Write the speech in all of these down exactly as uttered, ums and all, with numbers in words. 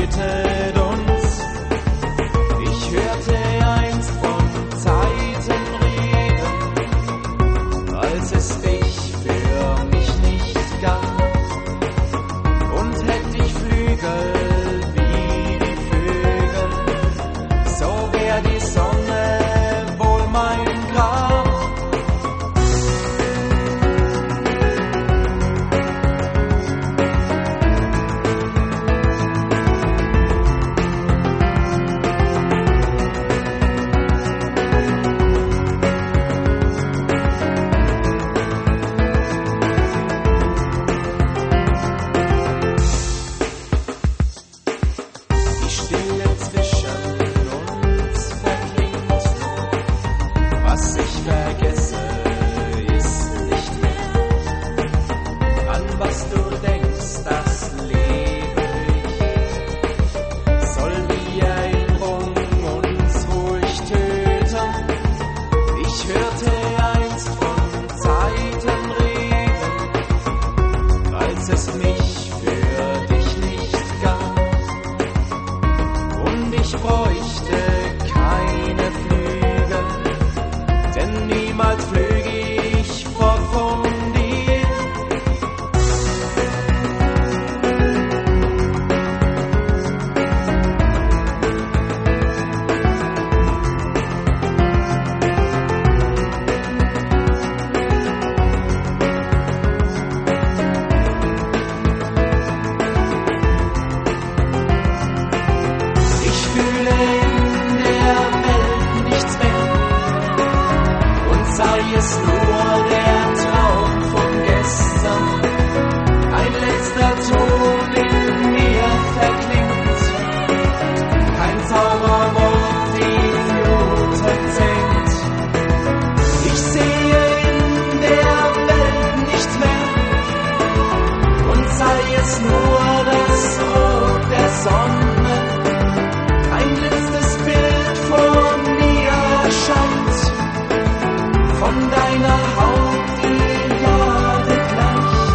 tötet uns. Ich hörte einst von Zeiten reden, als es dich für mich nicht gab. Und hätt ich Flügel wie die Vögel, so wär die Sonne wohl mein Grab. Die Stille zwischen uns verklingt, was ich vergesse, ist nicht mehr. An was du denkst, das lebe ich. Soll die Erinnerung uns ruhig töten? Ich hörte einst von Zeiten reden, als es mich für dich nicht gab. Und ich bräuchte keine Flügel, denn niemals flög ich fort von dir. Ich fühle in der Welt nichts mehr, und sei es nur der Traum von gestern. Ein letzter Ton in mir verklingt, kein Zauberwort die Fluten senkt. Ich sehe in der Welt nichts mehr, und sei es nur das Rot der Sonne. Ein letztes Bild vor mir erscheint, von deiner Haut, die Jade gleicht.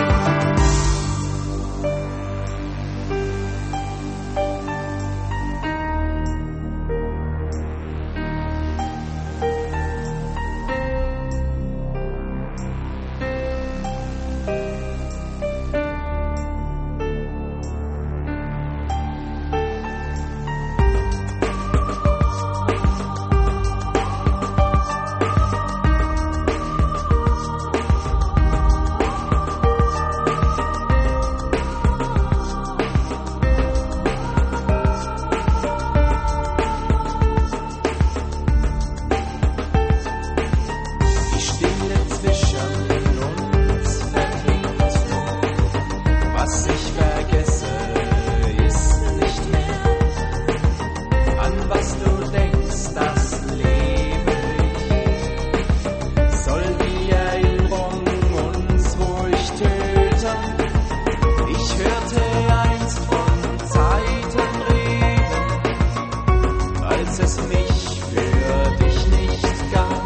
Die Stille zwischen uns verklingt, was ich vergesse, ist nicht mehr. An was du denkst, das lebe ich. Soll die Erinnerung uns ruhig töten? Ich hörte einst von Zeiten reden, als es mich für dich nicht gab.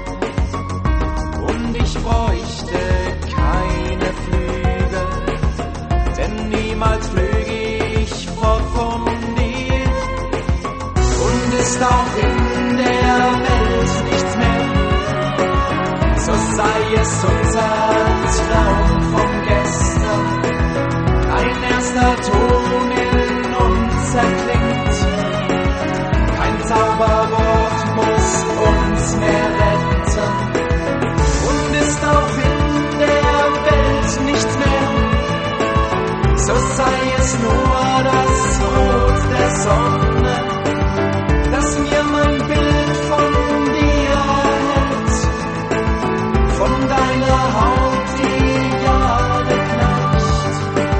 Und ich bräuchte keine Flügel, denn niemals flög ich fort von dir. Und ist auch in der Welt nichts mehr, so sei es unser Traum von gestern. Ein erster Ton in uns erklingt, kein Zauberwort muss uns mehr retten. Und ist auch in der Welt nichts mehr, so sei es nur das Rot der Sonne, das mir mein Bild von dir hält, von deiner Haut, die Jade gleicht.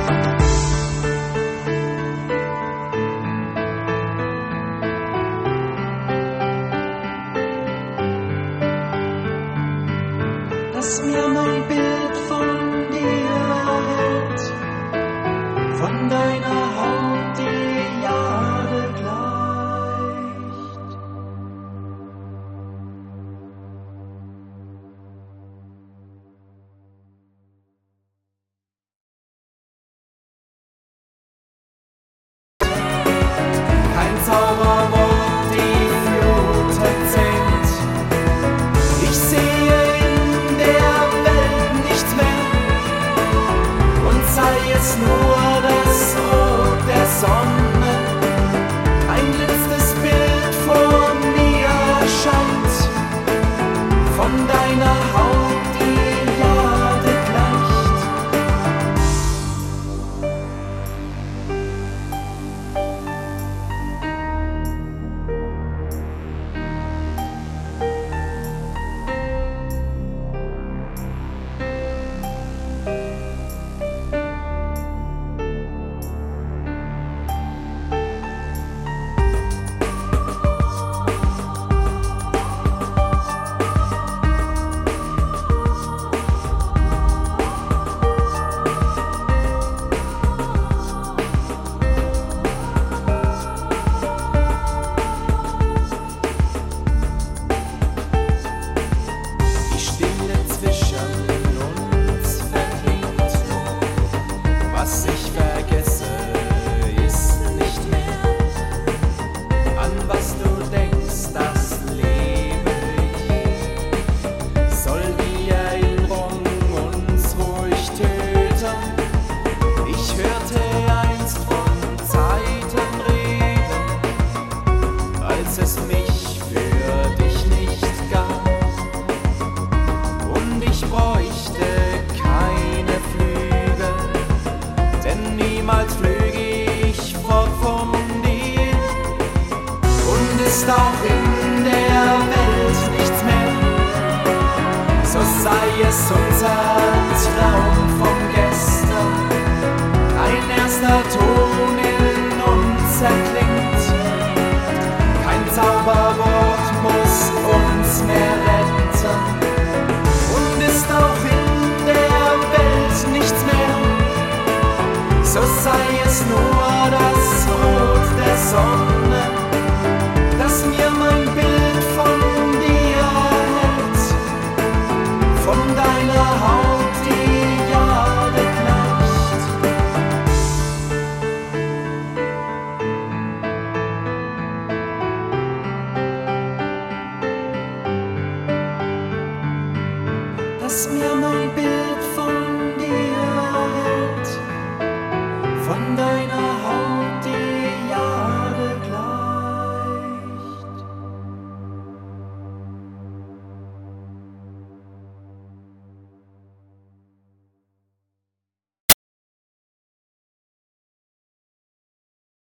Dass mir mein Bild von dir hält, von deiner Haut, die Jade gleicht. ist auch in der Welt nichts mehr, so sei es unser Traum von gestern, ein erster Ton in uns erklingt, kein Zauberwort muss uns mehr retten, und ist auch in der Welt nichts mehr, so sei es nur das Rot der Sonne.